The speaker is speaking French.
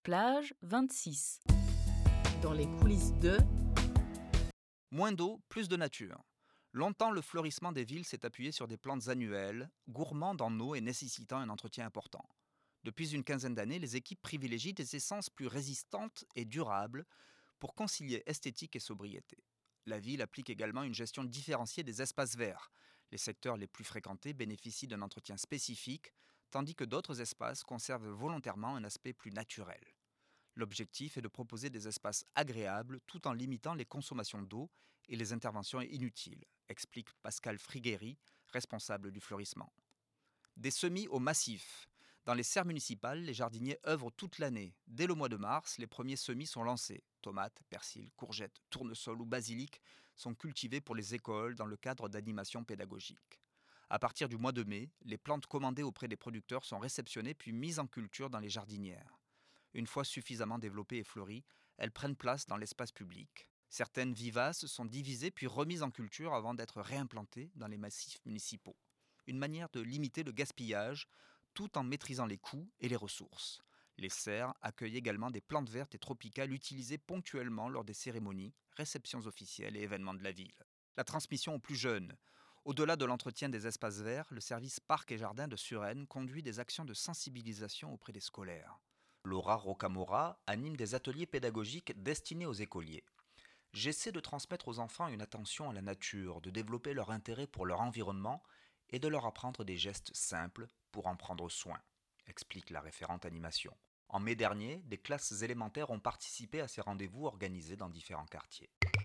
Plage 26. Dans les coulisses de... Moins d'eau, plus de nature. Longtemps, le fleurissement des villes s'est appuyé sur des plantes annuelles, gourmandes en eau et nécessitant un entretien important. Depuis une quinzaine d'années, les équipes privilégient des essences plus résistantes et durables pour concilier esthétique et sobriété. La ville applique également une gestion différenciée des espaces verts. Les secteurs les plus fréquentés bénéficient d'un entretien spécifique, tandis que d'autres espaces conservent volontairement un aspect plus naturel. L'objectif est de proposer des espaces agréables tout en limitant les consommations d'eau et les interventions inutiles, explique Pascal Frigueri, responsable du fleurissement. Des semis au massif. Dans les serres municipales, les jardiniers œuvrent toute l'année. Dès le mois de mars, les premiers semis sont lancés. Tomates, persil, courgettes, tournesol ou basilic sont cultivés pour les écoles dans le cadre d'animations pédagogiques. À partir du mois de mai, les plantes commandées auprès des producteurs sont réceptionnées puis mises en culture dans les jardinières. Une fois suffisamment développées et fleuries, elles prennent place dans l'espace public. Certaines vivaces sont divisées puis remises en culture avant d'être réimplantées dans les massifs municipaux. Une manière de limiter le gaspillage tout en maîtrisant les coûts et les ressources. Les serres accueillent également des plantes vertes et tropicales utilisées ponctuellement lors des cérémonies, réceptions officielles et événements de la ville. La transmission aux plus jeunes. Au-delà de l'entretien des espaces verts, le service Parcs et Jardins de Suresnes conduit des actions de sensibilisation auprès des scolaires. Laura Rocamora anime des ateliers pédagogiques destinés aux écoliers. J'essaie de transmettre aux enfants une attention à la nature, de développer leur intérêt pour leur environnement et de leur apprendre des gestes simples pour en prendre soin, explique la référente animation. En mai dernier, des classes élémentaires ont participé à ces rendez-vous organisés dans différents quartiers.